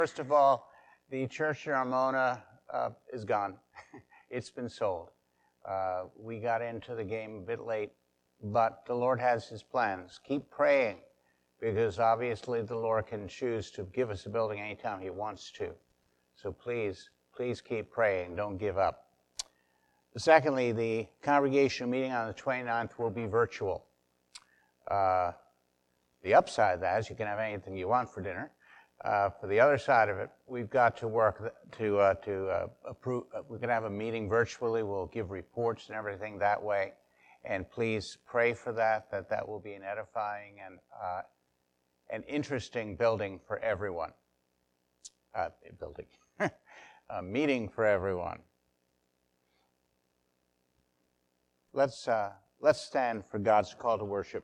First of all, the church in Armona is gone. It's been sold. We got into the game a bit late, but the Lord has his plans. Keep praying, because obviously the Lord can choose to give us a building anytime he wants to. So please keep praying. Don't give up. Secondly, the congregational meeting on the 29th will be virtual. The upside of that is you can have anything you want for dinner. For the other side of it, we've got to work to approve. We can have a meeting virtually. We'll give reports and everything that way. And please pray for that will be an edifying and an interesting building for everyone. A meeting for everyone. Let's stand for God's call to worship.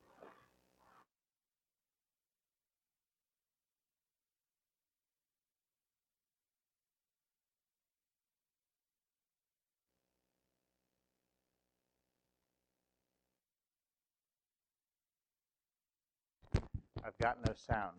I've got no sound.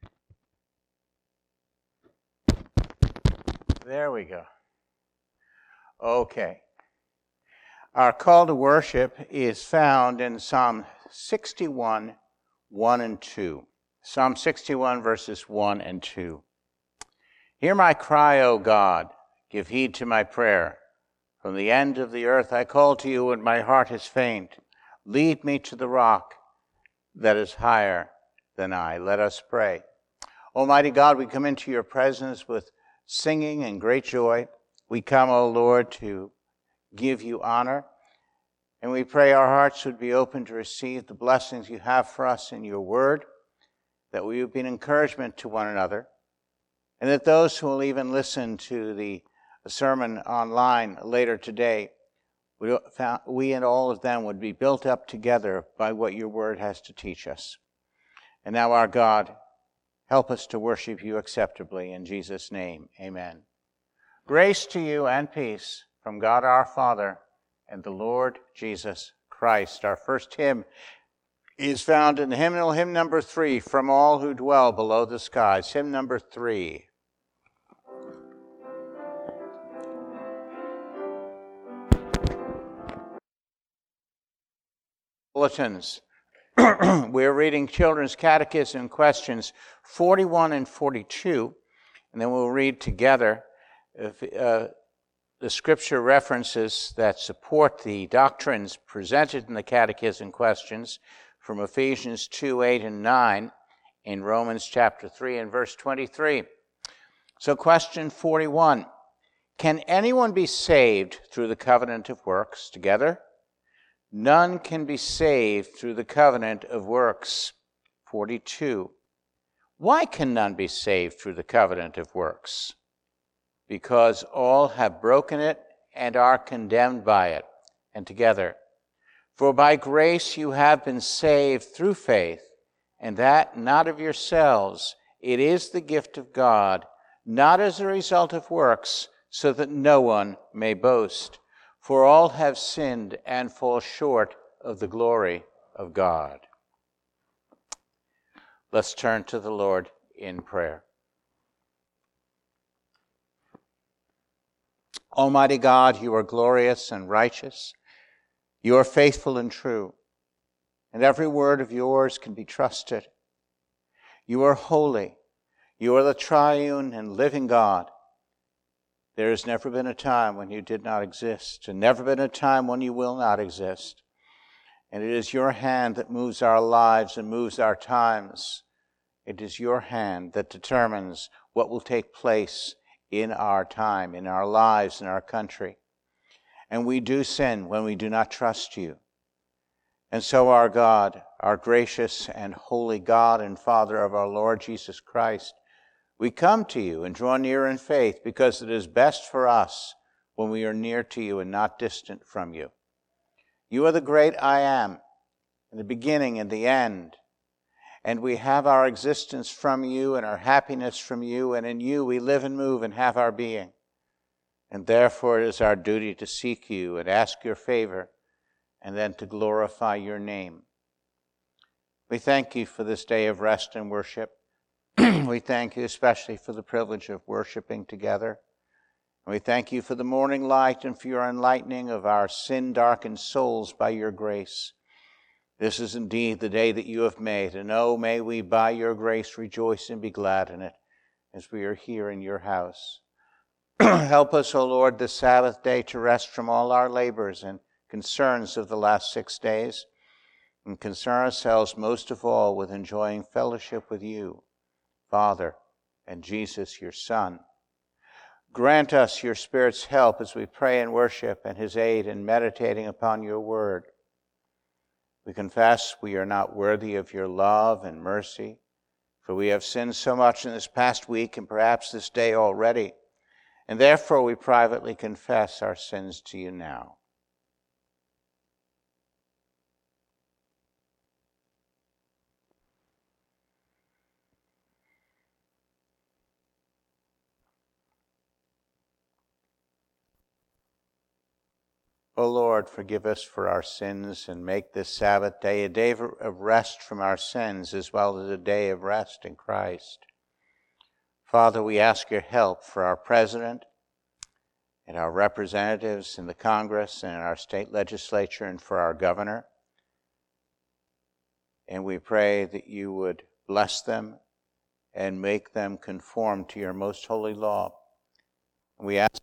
There we go. Okay. Our call to worship is found in Psalm 61, 1 and 2. Psalm 61, verses 1 and 2. Hear my cry, O God. Give heed to my prayer. From the end of the earth I call to you, and my heart is faint. Lead me to the rock that is higher than I. Let us pray. Almighty God, we come into your presence with singing and great joy. We come, O Lord, to give you honor. And we pray our hearts would be open to receive the blessings you have for us in your word, that we would be an encouragement to one another, and that those who will even listen to the sermon online later today, we and all of them would be built up together by what your word has to teach us. And now, our God, help us to worship you acceptably. In Jesus' name, amen. Grace to you and peace from God our Father and the Lord Jesus Christ. Our first hymn is found in the hymnal, hymn number 3, From All Who Dwell Below the Skies. Hymn number 3. Bulletins. We're reading Children's Catechism questions 41 and 42, and then we'll read together the scripture references that support the doctrines presented in the Catechism questions from Ephesians 2, 8, and 9, in Romans chapter 3 and verse 23. So question 41, can anyone be saved through the covenant of works? Together. None can be saved through the covenant of works. 42. Why can none be saved through the covenant of works? Because all have broken it and are condemned by it. And together. For by grace you have been saved through faith, and that not of yourselves. It is the gift of God, not as a result of works, so that no one may boast. For all have sinned and fall short of the glory of God. Let's turn to the Lord in prayer. Almighty God, you are glorious and righteous. You are faithful and true, and every word of yours can be trusted. You are holy. You are the triune and living God. There has never been a time when you did not exist, and never been a time when you will not exist. And it is your hand that moves our lives and moves our times. It is your hand that determines what will take place in our time, in our lives, in our country. And we do sin when we do not trust you. And so our God, our gracious and holy God and Father of our Lord Jesus Christ, we come to you and draw near in faith because it is best for us when we are near to you and not distant from you. You are the great I am, in the beginning and the end. And we have our existence from you and our happiness from you, and in you we live and move and have our being. And therefore it is our duty to seek you and ask your favor, and then to glorify your name. We thank you for this day of rest and worship. We thank you especially for the privilege of worshiping together. And we thank you for the morning light and for your enlightening of our sin-darkened souls by your grace. This is indeed the day that you have made, and oh, may we by your grace rejoice and be glad in it as we are here in your house. Help us, O Lord, this Sabbath day to rest from all our labors and concerns of the last 6 days, and concern ourselves most of all with enjoying fellowship with you, Father, and Jesus, your Son. Grant us your Spirit's help as we pray and worship, and his aid in meditating upon your word. We confess we are not worthy of your love and mercy, for we have sinned so much in this past week and perhaps this day already, and therefore we privately confess our sins to you now. O Lord, forgive us for our sins and make this Sabbath day a day of rest from our sins as well as a day of rest in Christ. Father, we ask your help for our president and our representatives in the Congress and in our state legislature and for our governor. And we pray that you would bless them and make them conform to your most holy law. And we ask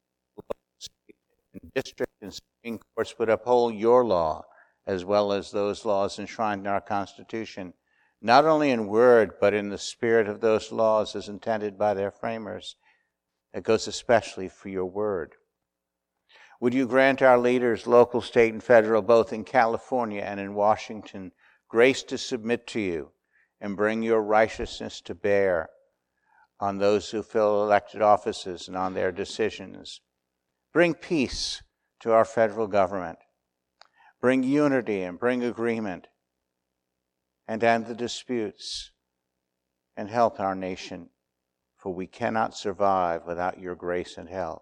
that district and Supreme Courts would uphold your law as well as those laws enshrined in our Constitution, not only in word, but in the spirit of those laws as intended by their framers. It goes especially for your word. Would you grant our leaders, local, state, and federal, both in California and in Washington, grace to submit to you and bring your righteousness to bear on those who fill elected offices and on their decisions. Bring peace to our federal government. Bring unity and bring agreement and end the disputes and help our nation, for we cannot survive without your grace and help.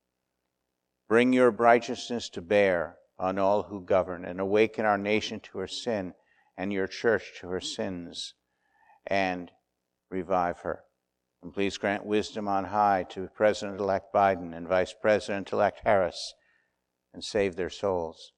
Bring your righteousness to bear on all who govern and awaken our nation to her sin and your church to her sins and revive her. And please grant wisdom on high to President-elect Biden and Vice President-elect Harris and save their souls.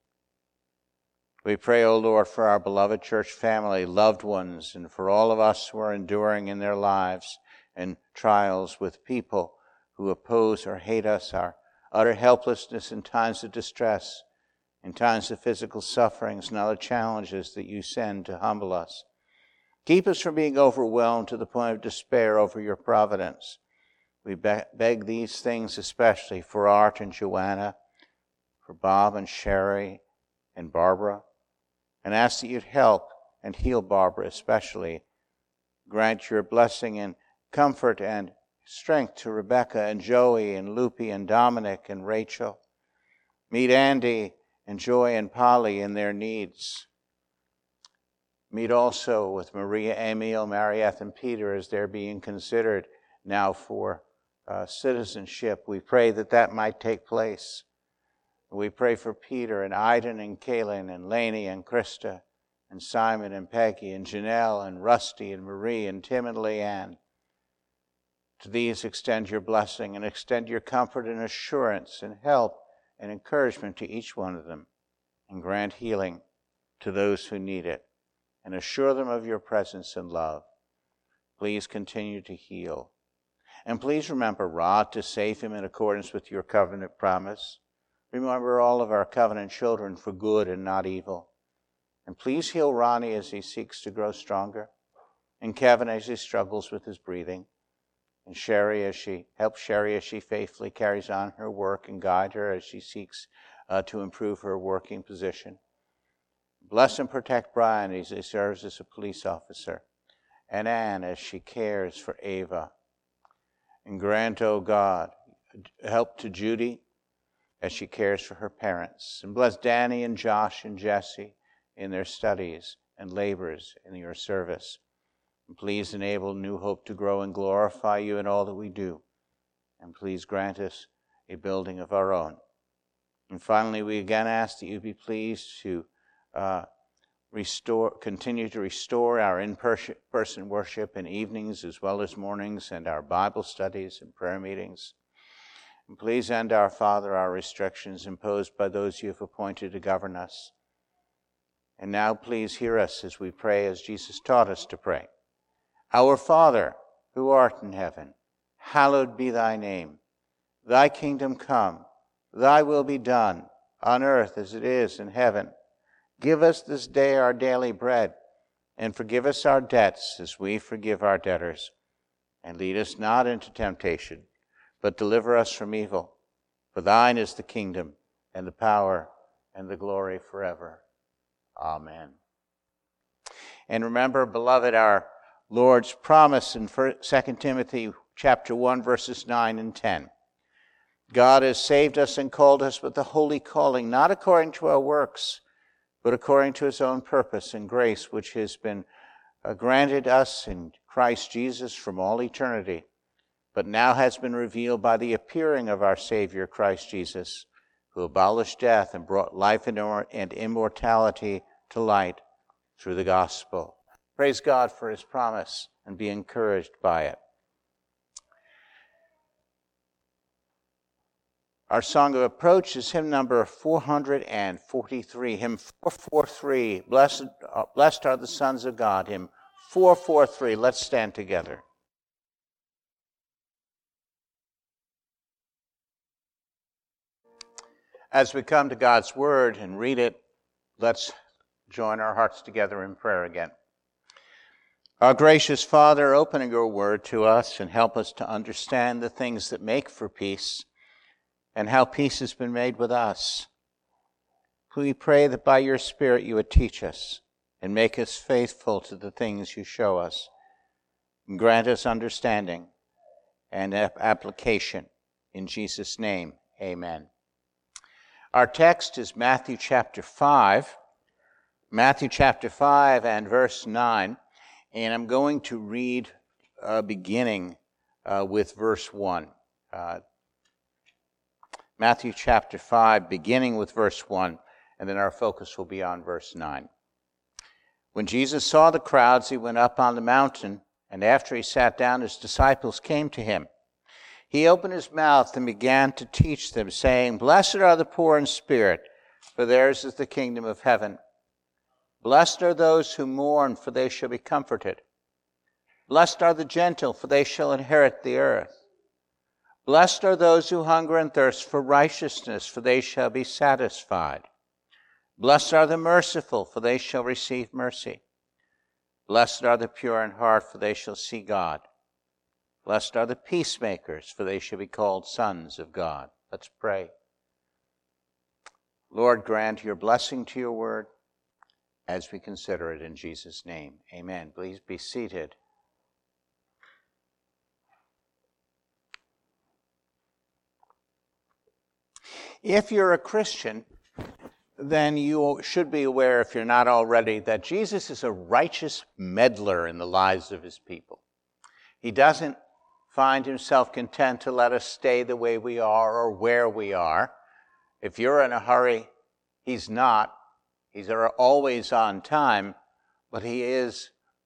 We pray, O Lord, for our beloved church family, loved ones, and for all of us who are enduring in their lives and trials with people who oppose or hate us, our utter helplessness in times of distress, in times of physical sufferings and other challenges that you send to humble us. Keep us from being overwhelmed to the point of despair over your providence. We beg these things especially for Art and Joanna, for Bob and Sherry and Barbara, and ask that you'd help and heal Barbara especially. Grant your blessing and comfort and strength to Rebecca and Joey and Loopy and Dominic and Rachel. Meet Andy and Joy and Polly in their needs. Meet also with Maria, Emil, Mariette, and Peter as they're being considered now for citizenship. We pray that that might take place. We pray for Peter and Iden and Kaylin and Lainey and Krista and Simon and Peggy and Janelle and Rusty and Marie and Tim and Leanne. To these extend your blessing and extend your comfort and assurance and help and encouragement to each one of them, and grant healing to those who need it, and assure them of your presence and love. Please continue to heal. And please remember Rod to save him in accordance with your covenant promise. Remember all of our covenant children for good and not evil. And please heal Ronnie as he seeks to grow stronger, and Kevin as he struggles with his breathing, and Sherry as she faithfully carries on her work, and guide her as she seeks to improve her working position. Bless and protect Brian as he serves as a police officer, and Anne as she cares for Ava. And grant, O God, help to Judy as she cares for her parents. And bless Danny and Josh and Jesse in their studies and labors in your service. And please enable New Hope to grow and glorify you in all that we do. And please grant us a building of our own. And finally, we again ask that you be pleased to continue to restore our in-person worship in evenings as well as mornings, and our Bible studies and prayer meetings. And please end, our Father, our restrictions imposed by those you have appointed to govern us. And now please hear us as we pray as Jesus taught us to pray. Our Father, who art in heaven, hallowed be thy name. Thy kingdom come, thy will be done, on earth as it is in heaven. Give us this day our daily bread, and forgive us our debts as we forgive our debtors. And lead us not into temptation, but deliver us from evil. For thine is the kingdom, and the power, and the glory forever. Amen. And remember, beloved, our Lord's promise in 2 Timothy chapter 1, verses 9 and 10. God has saved us and called us with the holy calling, not according to our works, but according to his own purpose and grace, which has been granted us in Christ Jesus from all eternity, but now has been revealed by the appearing of our Savior, Christ Jesus, who abolished death and brought life and immortality to light through the gospel. Praise God for his promise and be encouraged by it. Our song of approach is hymn number 443, hymn 443, Blessed are the sons of God, hymn 443. Let's stand together. As we come to God's word and read it, let's join our hearts together in prayer again. Our gracious Father, open your word to us and help us to understand the things that make for peace and how peace has been made with us. We pray that by your Spirit you would teach us and make us faithful to the things you show us, and grant us understanding and application. In Jesus' name, amen. Our text is Matthew chapter 5. Matthew chapter 5 and verse 9. And I'm going to read beginning with verse 1. Matthew chapter 5, beginning with verse 1, and then our focus will be on verse 9. When Jesus saw the crowds, he went up on the mountain, and after he sat down, his disciples came to him. He opened his mouth and began to teach them, saying, Blessed are the poor in spirit, for theirs is the kingdom of heaven. Blessed are those who mourn, for they shall be comforted. Blessed are the gentle, for they shall inherit the earth. Blessed are those who hunger and thirst for righteousness, for they shall be satisfied. Blessed are the merciful, for they shall receive mercy. Blessed are the pure in heart, for they shall see God. Blessed are the peacemakers, for they shall be called sons of God. Let's pray. Lord, grant your blessing to your word as we consider it in Jesus' name. Amen. Please be seated. If you're a Christian, then you should be aware, if you're not already, that Jesus is a righteous meddler in the lives of his people. He doesn't find himself content to let us stay the way we are or where we are. If you're in a hurry, he's not. He's always on time, but he is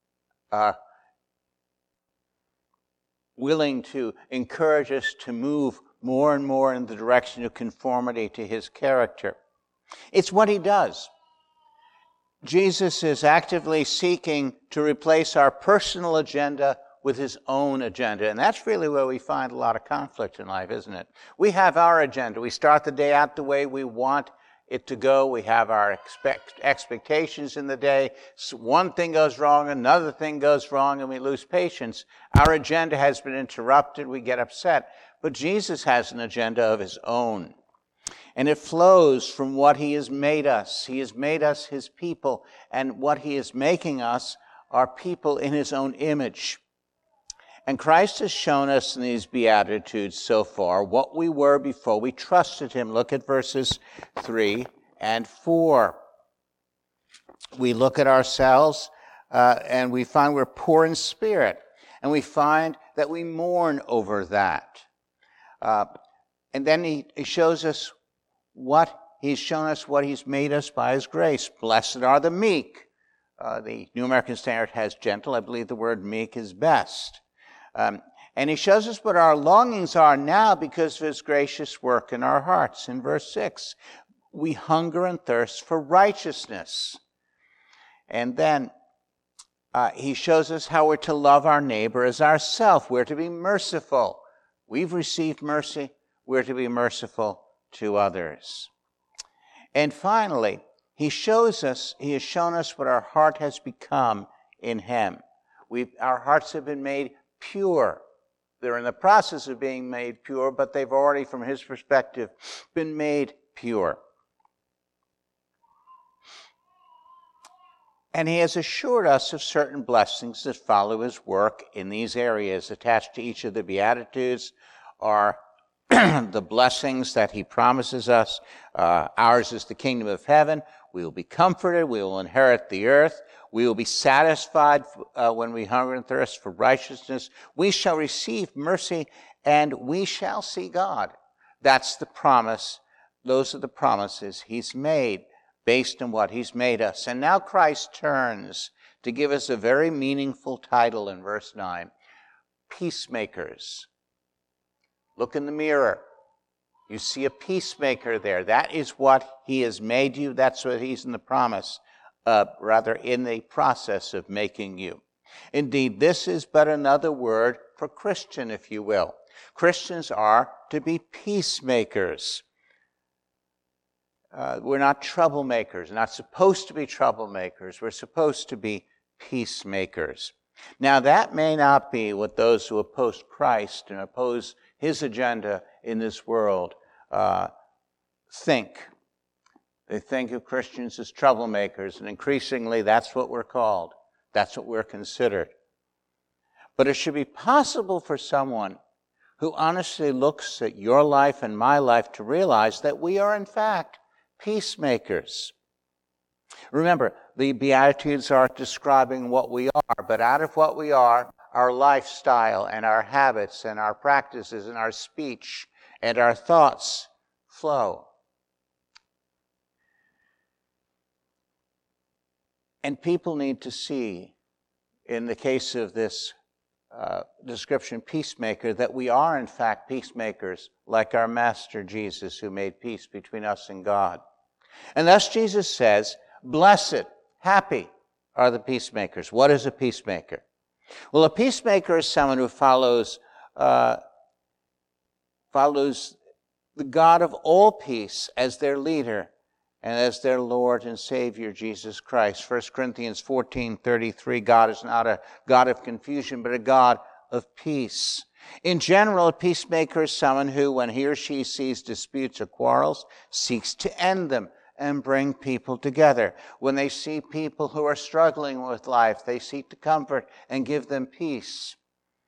willing to encourage us to move more and more in the direction of conformity to his character. It's what he does. Jesus is actively seeking to replace our personal agenda with his own agenda. And that's really where we find a lot of conflict in life, isn't it? We have our agenda. We start the day out the way we want it to go. We have our expectations in the day. So one thing goes wrong, another thing goes wrong, and we lose patience. Our agenda has been interrupted. We get upset. But Jesus has an agenda of his own. And it flows from what he has made us. He has made us his people. And what he is making us are people in his own image. And Christ has shown us in these Beatitudes so far what we were before we trusted him. Look at verses 3 and 4. We look at ourselves and we find we're poor in spirit. And we find that we mourn over that. And then he shows us what he's shown us, what he's made us by his grace. Blessed are the meek, The New American Standard has gentle. I believe the word meek is best. And he shows us what our longings are now because of his gracious work in our hearts. In verse 6, we hunger and thirst for righteousness. And then he shows us how we're to love our neighbor as ourselves. We're to be merciful. We've received mercy. We're to be merciful to others. And finally, he has shown us what our heart has become in him. Our hearts have been made pure. They're in the process of being made pure, but they've already, from his perspective, been made pure. And he has assured us of certain blessings that follow his work in these areas. Attached to each of the Beatitudes are the blessings that he promises us. Ours is the kingdom of heaven. We will be comforted. We will inherit the earth. We will be satisfied when we hunger and thirst for righteousness. We shall receive mercy, and we shall see God. That's the promise. Those are the promises he's made based on what he's made us. And now Christ turns to give us a very meaningful title in verse 9. Peacemakers. Look in the mirror. You see a peacemaker there. That is what he has made you. That's what he's in the promise, in the process of making you. Indeed, this is but another word for Christian, if you will. Christians are to be peacemakers. We're not troublemakers. We're not supposed to be troublemakers. We're supposed to be peacemakers. Now, that may not be what those who oppose Christ and oppose his agenda in this world think. They think of Christians as troublemakers, and increasingly that's what we're called. That's what we're considered. But it should be possible for someone who honestly looks at your life and my life to realize that we are, in fact, peacemakers. Remember, the Beatitudes are describing what we are, but out of what we are, our lifestyle and our habits and our practices and our speech and our thoughts flow. And people need to see, in the case of this description, peacemaker, that we are in fact peacemakers, like our Master Jesus, who made peace between us and God. And thus Jesus says, blessed, happy are the peacemakers. What is a peacemaker? Well, a peacemaker is someone who follows the God of all peace as their leader and as their Lord and Savior, Jesus Christ. 1 Corinthians 14:33, God is not a God of confusion, but a God of peace. In general, a peacemaker is someone who, when he or she sees disputes or quarrels, seeks to end them and bring people together. When they see people who are struggling with life, they seek to comfort and give them peace.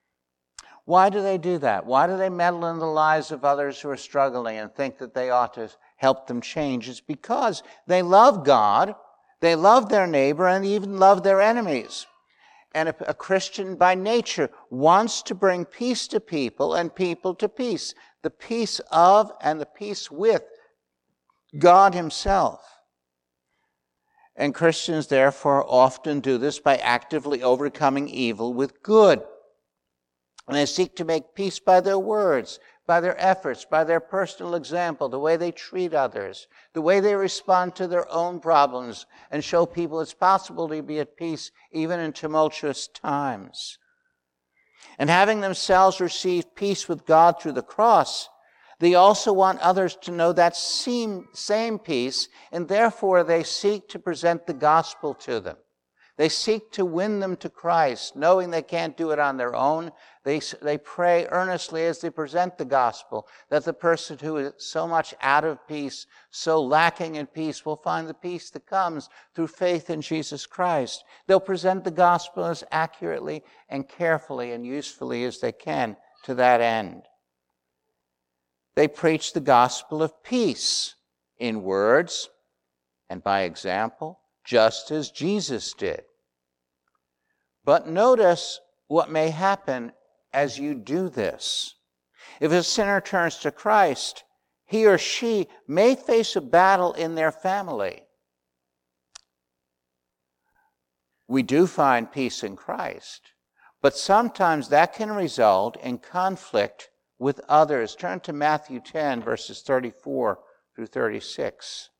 Why do they do that? Why do they meddle in the lives of others who are struggling and think that they ought to help them change? It's because they love God, they love their neighbor, and even love their enemies. And a Christian by nature wants to bring peace to people and people to peace. The peace of and the peace with God himself. And Christians, therefore, often do this by actively overcoming evil with good. And they seek to make peace by their words, by their efforts, by their personal example, the way they treat others, the way they respond to their own problems, and show people it's possible to be at peace even in tumultuous times. And having themselves received peace with God through the cross, they also want others to know that same peace, and therefore they seek to present the gospel to them. They seek to win them to Christ, knowing they can't do it on their own. They pray earnestly as they present the gospel that the person who is so much out of peace, so lacking in peace, will find the peace that comes through faith in Jesus Christ. They'll present the gospel as accurately and carefully and usefully as they can to that end. They preach the gospel of peace in words and by example, just as Jesus did. But notice what may happen as you do this. If a sinner turns to Christ, he or she may face a battle in their family. We do find peace in Christ, but sometimes that can result in conflict with others. Turn to Matthew 10, verses 34 through 36.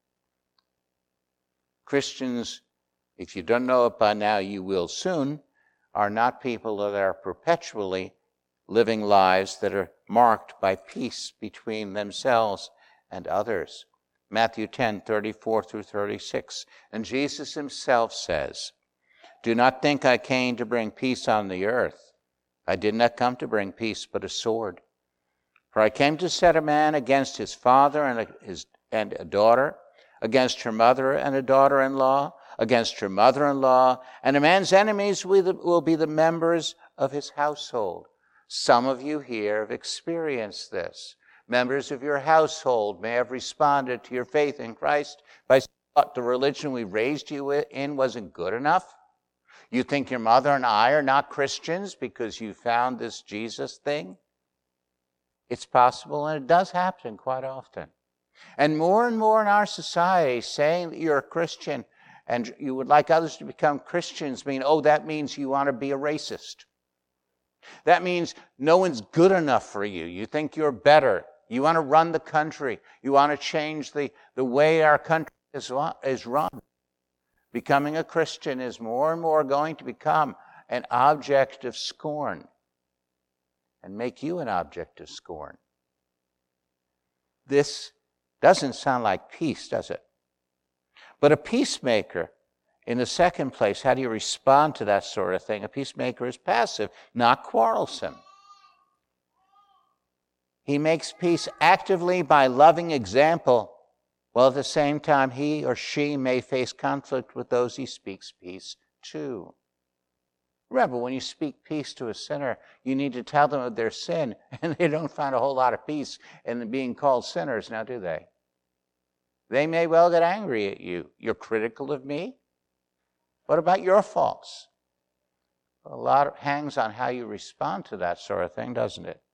Christians, if you don't know it by now, you will soon, are not people that are perpetually living lives that are marked by peace between themselves and others. Matthew 10, 34 through 36. And Jesus himself says, "Do not think I came to bring peace on the earth. I did not come to bring peace, but a sword. For I came to set a man against his father and a daughter, against her mother and a daughter-in-law, against her mother-in-law, and a man's enemies will be the members of his household." Some of you here have experienced this. Members of your household may have responded to your faith in Christ by saying, "What, the religion we raised you in wasn't good enough? You think your mother and I are not Christians because you found this Jesus thing?" It's possible, and it does happen quite often. And more in our society, saying that you're a Christian and you would like others to become Christians that means you want to be a racist. That means no one's good enough for you. You think you're better. You want to run the country. You want to change the way our country is run. Becoming a Christian is more and more going to become an object of scorn and make you an object of scorn. This doesn't sound like peace, does it? But a peacemaker, in the second place, how do you respond to that sort of thing? A peacemaker is passive, not quarrelsome. He makes peace actively by loving example, while at the same time he or she may face conflict with those he speaks peace to. Remember, when you speak peace to a sinner, you need to tell them of their sin, and they don't find a whole lot of peace in being called sinners, now do they? They may well get angry at you. You're critical of me? What about your faults? A lot hangs on how you respond to that sort of thing, doesn't it?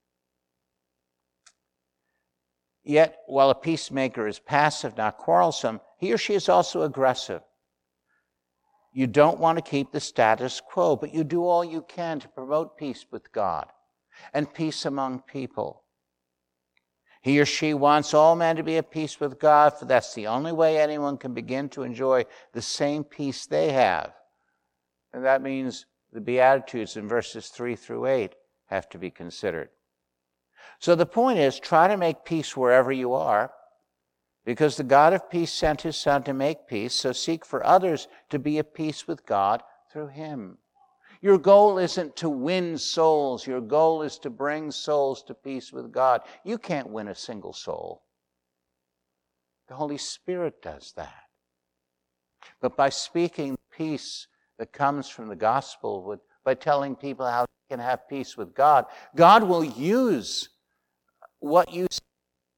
Yet, while a peacemaker is passive, not quarrelsome, he or she is also aggressive. You don't want to keep the status quo, but you do all you can to promote peace with God and peace among people. He or she wants all men to be at peace with God, for that's the only way anyone can begin to enjoy the same peace they have. And that means the Beatitudes in verses 3 through 8 have to be considered. So the point is, try to make peace wherever you are, because the God of peace sent his Son to make peace, so seek for others to be at peace with God through him. Your goal isn't to win souls. Your goal is to bring souls to peace with God. You can't win a single soul. The Holy Spirit does that. But by speaking peace that comes from the gospel, by telling people how they can have peace with God, God will use what you say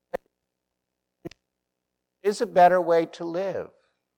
is a better way to live.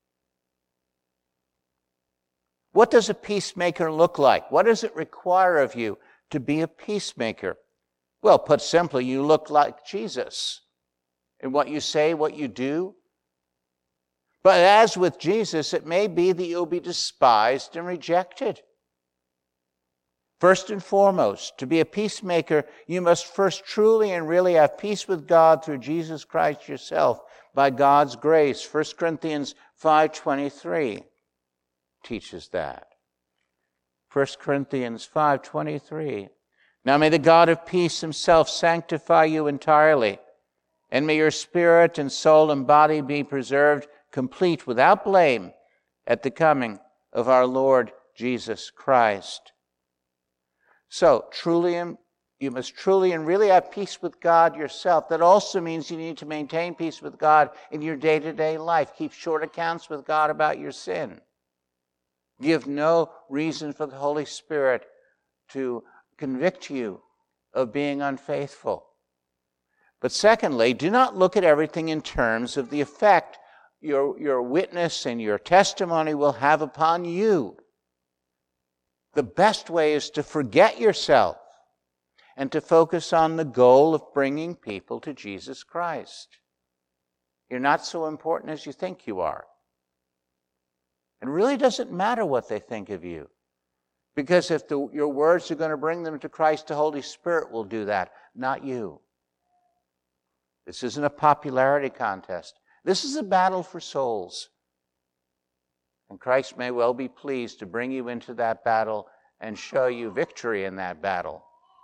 What does a peacemaker look like? What does it require of you to be a peacemaker? Well, put simply, you look like Jesus in what you say, what you do. But as with Jesus, it may be that you'll be despised and rejected. First and foremost, to be a peacemaker, you must first truly and really have peace with God through Jesus Christ yourself by God's grace. 1 Corinthians 5:23 teaches that. 1 Corinthians 5:23. Now may the God of peace himself sanctify you entirely, and may your spirit and soul and body be preserved complete without blame at the coming of our Lord Jesus Christ. So, you must truly and really have peace with God yourself. That also means you need to maintain peace with God in your day-to-day life. Keep short accounts with God about your sin. Give no reason for the Holy Spirit to convict you of being unfaithful. But secondly, do not look at everything in terms of the effect your witness and your testimony will have upon you. The best way is to forget yourself and to focus on the goal of bringing people to Jesus Christ. You're not so important as you think you are. It really doesn't matter what they think of you. Because if your words are going to bring them to Christ, the Holy Spirit will do that, not you. This isn't a popularity contest. This is a battle for souls. And Christ may well be pleased to bring you into that battle and show you victory in that battle.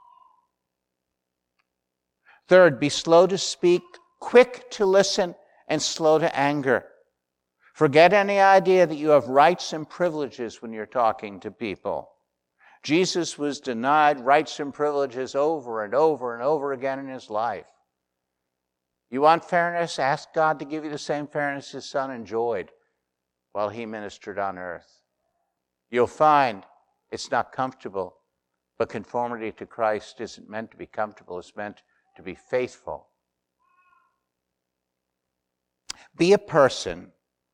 Third, be slow to speak, quick to listen, and slow to anger. Forget any idea that you have rights and privileges when you're talking to people. Jesus was denied rights and privileges over and over and over again in his life. You want fairness? Ask God to give you the same fairness his Son enjoyed while he ministered on earth. You'll find it's not comfortable, but conformity to Christ isn't meant to be comfortable. It's meant to be faithful. Be a person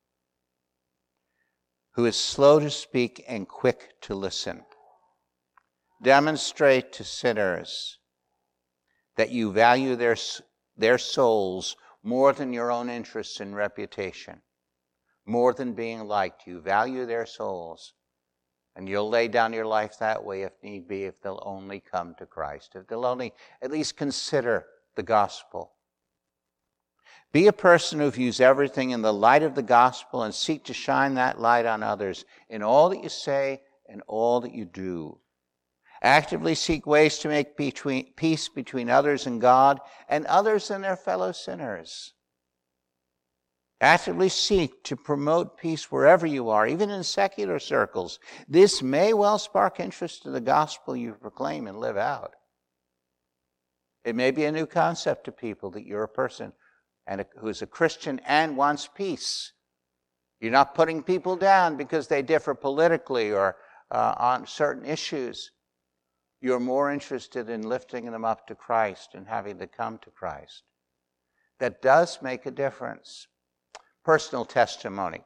who is slow to speak and quick to listen. Demonstrate to sinners that you value their souls more than your own interests and reputation, more than being liked. You value their souls, and you'll lay down your life that way if need be, if they'll only come to Christ, if they'll only at least consider the gospel. Be a person who views everything in the light of the gospel and seek to shine that light on others in all that you say and all that you do. Actively seek ways to make peace between others and God and others and their fellow sinners. Actively seek to promote peace wherever you are, even in secular circles. This may well spark interest in the gospel you proclaim and live out. It may be a new concept to people that you're a person who is a Christian and wants peace. You're not putting people down because they differ politically or on certain issues. You're more interested in lifting them up to Christ and having them come to Christ. That does make a difference. Personal testimony.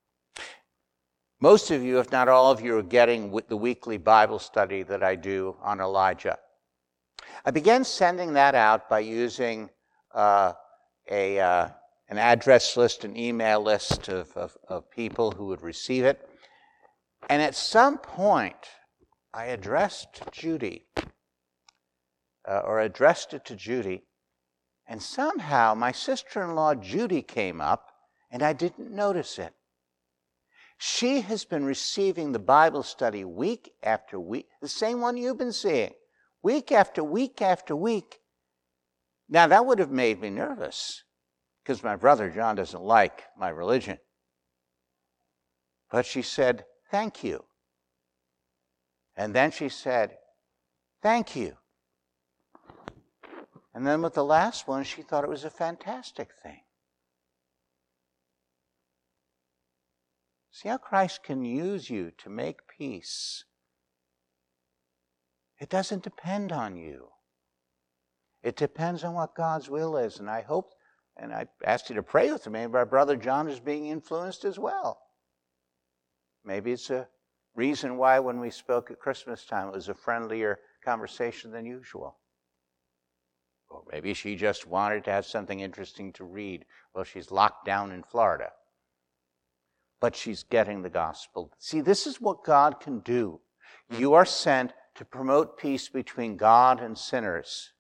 Most of you, if not all of you, are getting the weekly Bible study that I do on Elijah. I began sending that out by using an address list, an email list of people who would receive it. And at some point, I addressed Judy, addressed it to Judy, and somehow my sister-in-law Judy came up, and I didn't notice it. She has been receiving the Bible study week after week, the same one you've been seeing, week after week after week. Now, that would have made me nervous, because my brother John doesn't like my religion. But she said, "Thank you." And then she said, "Thank you." And then with the last one, she thought it was a fantastic thing. See how Christ can use you to make peace. It doesn't depend on you. It depends on what God's will is. And I hope, and I asked you to pray with me, my brother John is being influenced as well. Maybe it's a reason why when we spoke at Christmas time, it was a friendlier conversation than usual. Or maybe she just wanted to have something interesting to read while she's locked down in Florida. But she's getting the gospel. See, this is what God can do. You are sent to promote peace between God and sinners.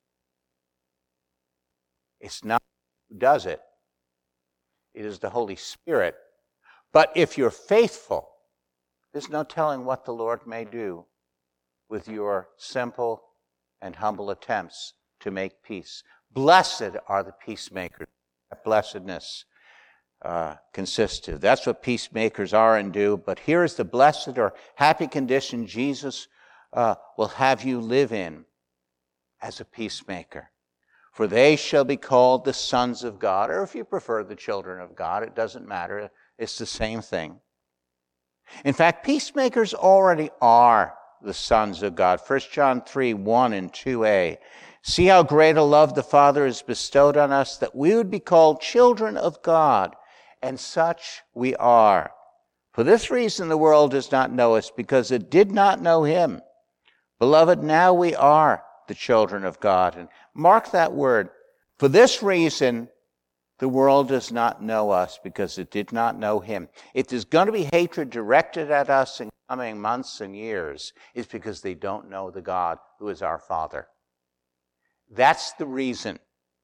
It's not who does it. It is the Holy Spirit. But if you're faithful, there's no telling what the Lord may do with your simple and humble attempts to make peace. Blessed are the peacemakers. That blessedness consists of. That's what peacemakers are and do. But here is the blessed or happy condition Jesus will have you live in as a peacemaker. For they shall be called the sons of God, or if you prefer, the children of God. It doesn't matter. It's the same thing. In fact, peacemakers already are the sons of God. 1 John 3, 1 and 2a. See how great a love the Father has bestowed on us, that we would be called children of God, and such we are. For this reason the world does not know us, because it did not know him. Beloved, now we are the children of God. And mark that word. For this reason The world does not know us because it did not know him. If there's going to be hatred directed at us in coming months and years, it's because they don't know the God who is our Father. That's the reason.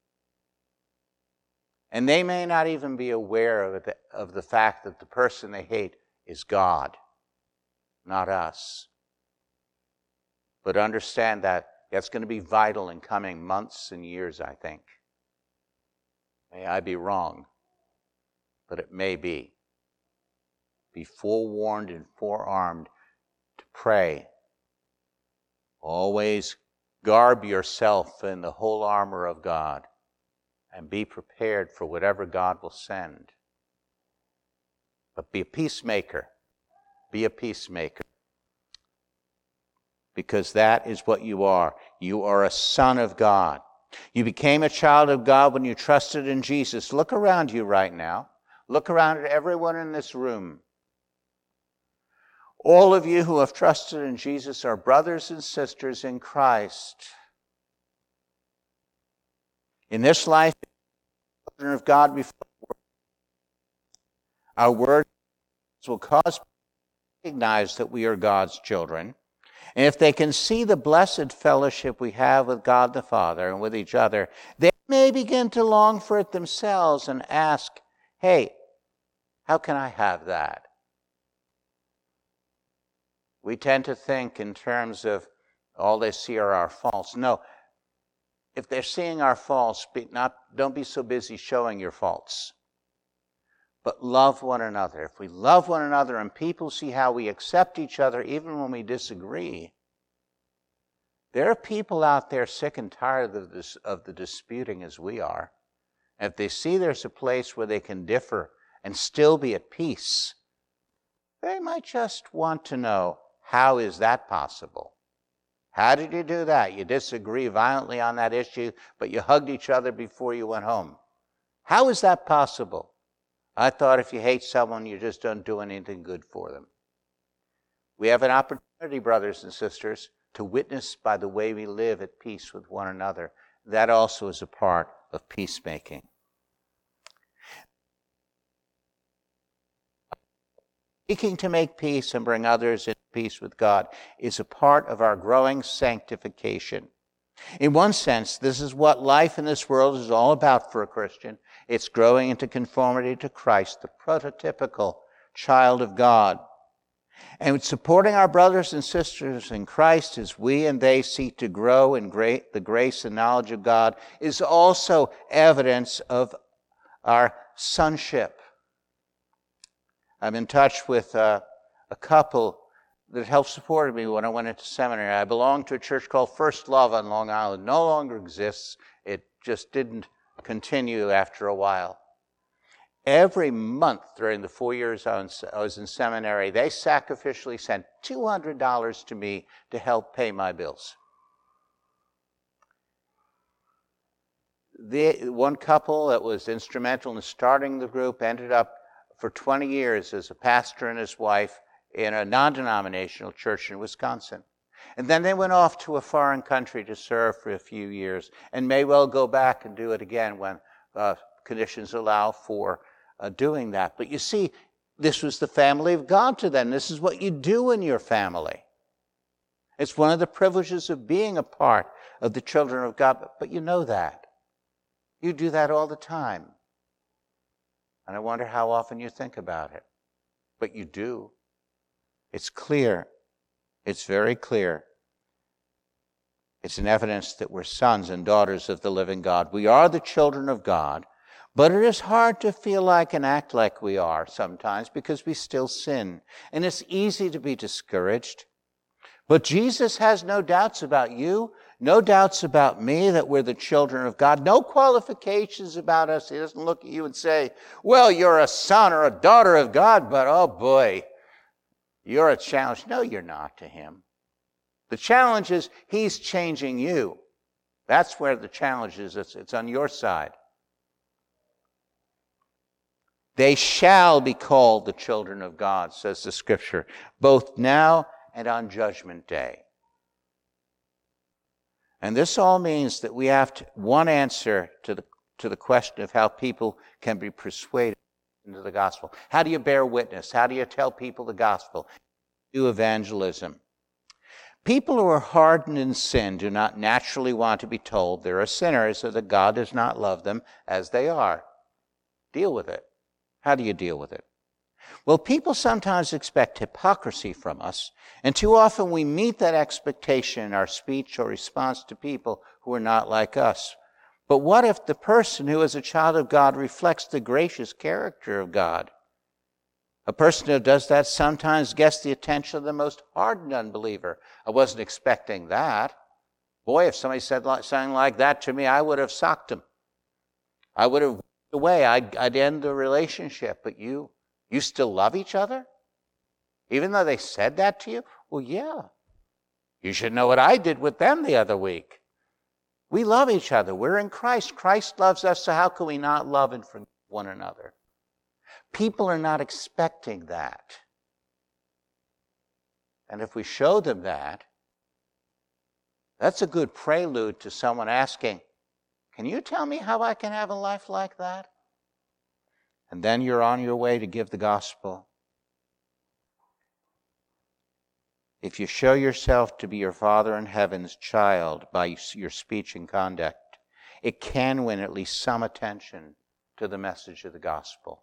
And they may not even be aware of the fact that the person they hate is God, not us. But understand that that's going to be vital in coming months and years, I think. May I be wrong, but it may be. Be forewarned and forearmed to pray. Always garb yourself in the whole armor of God and be prepared for whatever God will send. But be a peacemaker. Be a peacemaker. Because that is what you are. You are a son of God. You became a child of God when you trusted in Jesus. Look around you right now. Look around at everyone in this room. All of you who have trusted in Jesus are brothers and sisters in Christ. In this life, children of God before the world, our words will cause people to recognize that we are God's children. And if they can see the blessed fellowship we have with God the Father and with each other, they may begin to long for it themselves and ask, hey, how can I have that? We tend to think in terms of all they see are our faults. No, if they're seeing our faults, don't be so busy showing your faults. But love one another. If we love one another and people see how we accept each other even when we disagree, there are people out there sick and tired of the disputing as we are. And if they see there's a place where they can differ and still be at peace, they might just want to know, how is that possible? How did you do that? You disagree violently on that issue, but you hugged each other before you went home. How is that possible? I thought if you hate someone, you just don't do anything good for them. We have an opportunity, brothers and sisters, to witness by the way we live at peace with one another. That also is a part of peacemaking. Seeking to make peace and bring others into peace with God is a part of our growing sanctification. In one sense, this is what life in this world is all about for a Christian. It's growing into conformity to Christ, the prototypical child of God. And supporting our brothers and sisters in Christ as we and they seek to grow in the grace and knowledge of God is also evidence of our sonship. I'm in touch with a couple that helped support me when I went into seminary. I belonged to a church called First Love on Long Island. No longer exists. It just didn't continue after a while. Every month during the 4 years I was in seminary, they sacrificially sent $200 to me to help pay my bills. One couple that was instrumental in starting the group ended up for 20 years as a pastor and his wife in a non-denominational church in Wisconsin. And then they went off to a foreign country to serve for a few years and may well go back and do it again when conditions allow for doing that. But you see, this was the family of God to them. This is what you do in your family. It's one of the privileges of being a part of the children of God. But you know that. You do that all the time. And I wonder how often you think about it. But you do. It's clear. It's very clear. It's an evidence that we're sons and daughters of the living God. We are the children of God, but it is hard to feel like and act like we are sometimes because we still sin. And it's easy to be discouraged. But Jesus has no doubts about you, no doubts about me that we're the children of God, no qualifications about us. He doesn't look at you and say, well, you're a son or a daughter of God, but oh boy, you're a challenge. No, you're not to him. The challenge is he's changing you. That's where the challenge is. It's on your side. They shall be called the children of God, says the Scripture, both now and on Judgment Day. And this all means that we have one answer to to the question of how people can be persuaded into the gospel. How do you bear witness? How do you tell people the gospel? Do evangelism. People who are hardened in sin do not naturally want to be told they are sinners or that God does not love them as they are. Deal with it. How do you deal with it? Well, people sometimes expect hypocrisy from us, and too often we meet that expectation in our speech or response to people who are not like us. But what if the person who is a child of God reflects the gracious character of God? A person who does that sometimes gets the attention of the most hardened unbeliever. I wasn't expecting that. Boy, if somebody said something like that to me, I would have socked him. I would have walked away. I'd end the relationship. But you still love each other? Even though they said that to you? Well, yeah. You should know what I did with them the other week. We love each other. We're in Christ. Christ loves us, so how can we not love and forgive one another? People are not expecting that. And if we show them that, that's a good prelude to someone asking, can you tell me how I can have a life like that? And then you're on your way to give the gospel. If you show yourself to be your Father in heaven's child by your speech and conduct, it can win at least some attention to the message of the gospel.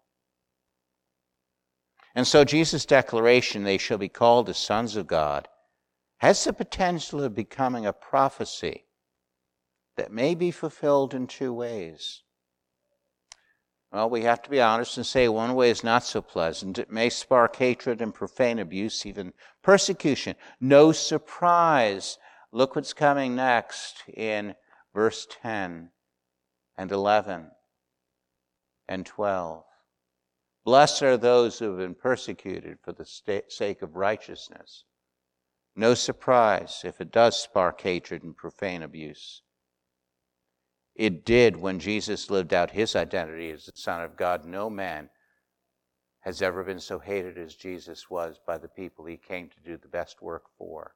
And so Jesus' declaration, they shall be called the sons of God, has the potential of becoming a prophecy that may be fulfilled in two ways. Well, we have to be honest and say one way is not so pleasant. It may spark hatred and profane abuse, even persecution. No surprise. Look what's coming next in verse 10 and 11 and 12. Blessed are those who have been persecuted for the sake of righteousness. No surprise if it does spark hatred and profane abuse. It did when Jesus lived out his identity as the Son of God. No man has ever been so hated as Jesus was by the people he came to do the best work for.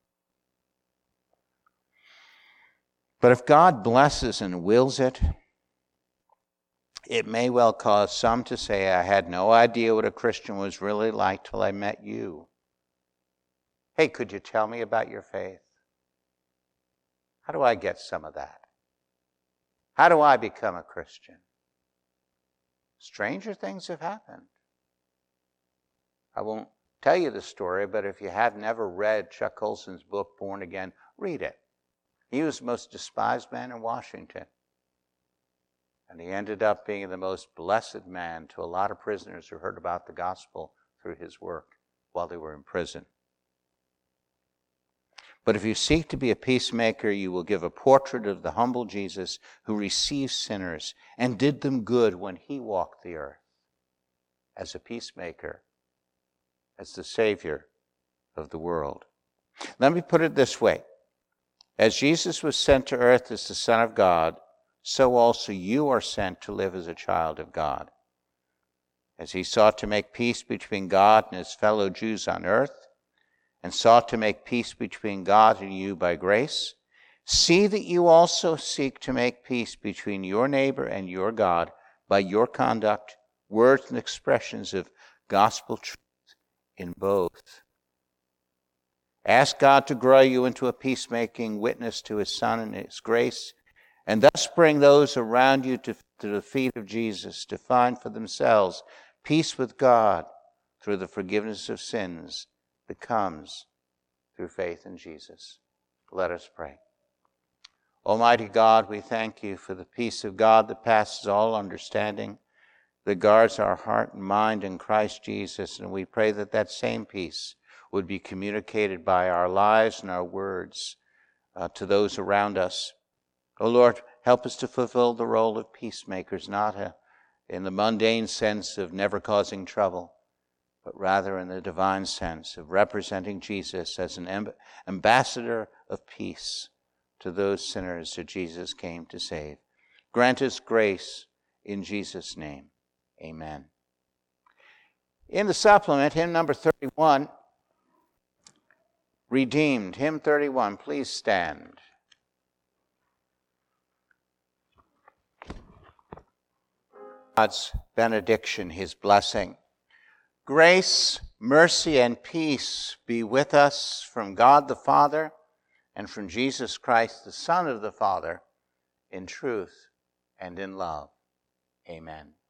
But if God blesses and wills it, it may well cause some to say, I had no idea what a Christian was really like till I met you. Hey, could you tell me about your faith? How do I get some of that? How do I become a Christian? Stranger things have happened. I won't tell you the story, but if you have never read Chuck Colson's book, Born Again, read it. He was the most despised man in Washington. And he ended up being the most blessed man to a lot of prisoners who heard about the gospel through his work while they were in prison. But if you seek to be a peacemaker, you will give a portrait of the humble Jesus who received sinners and did them good when he walked the earth as a peacemaker, as the Savior of the world. Let me put it this way. As Jesus was sent to earth as the Son of God, so also you are sent to live as a child of God. As he sought to make peace between God and his fellow Jews on earth, and sought to make peace between God and you by grace, see that you also seek to make peace between your neighbor and your God by your conduct, words, and expressions of gospel truth in both. Ask God to grow you into a peacemaking witness to his Son and his grace, and thus bring those around you to the feet of Jesus to find for themselves peace with God through the forgiveness of sins that comes through faith in Jesus. Let us pray. Almighty God, we thank you for the peace of God that passes all understanding, that guards our heart and mind in Christ Jesus, and we pray that that same peace would be communicated by our lives and our words to those around us. O Lord, help us to fulfill the role of peacemakers, not in the mundane sense of never causing trouble, but rather in the divine sense of representing Jesus as an ambassador of peace to those sinners that Jesus came to save. Grant us grace in Jesus' name. Amen. In the supplement, hymn number 31, Redeemed, hymn 31, please stand. God's benediction, his blessing. Grace, mercy, and peace be with us from God the Father and from Jesus Christ, the Son of the Father, in truth and in love. Amen.